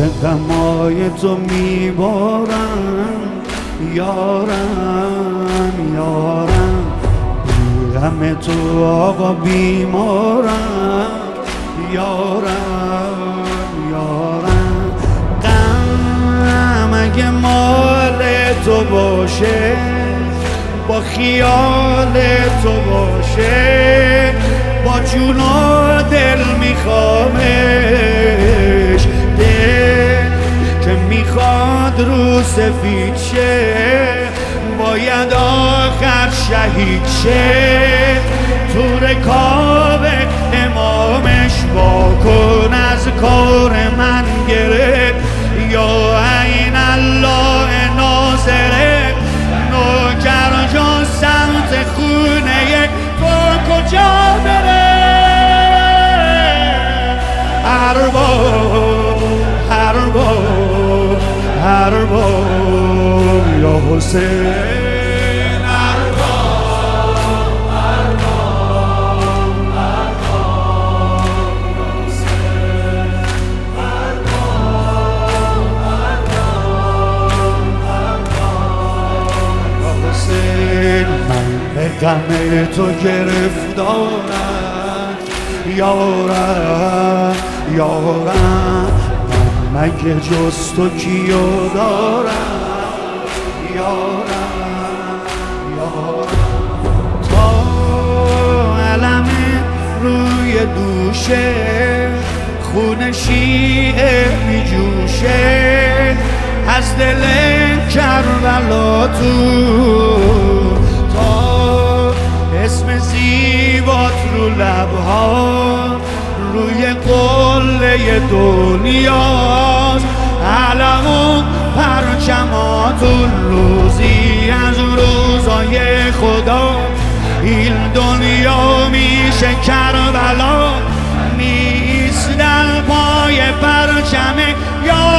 غمای تو میبارم یارم یارم، غم تو آقا بیمارم یارم یارم. غم اگه مال تو باشه، با خیال تو باشه، با جون و دل میخوامش. دل که میخواد رو سفید شه، باید آخر شهید شه. تو رکاب امامش واکن از کار من گرفت، یا عین الله ناظره. نوکر جان سمت خونه تو کجا بره؟ ارباب یا حسین، من به غم تو گرفتارم یارم یارم. من مگه جز تو کیو دارم یارم یارم. تا علم روی دوشه، خون شیعه میجوشه، از دل کربلا تو. تا اسم زیبات رو لبها، روی قله دنیاست. علم و پرچماتون روزی از روزای خدا. این دنیا میشه کربلا، نیست در پای پرچم یا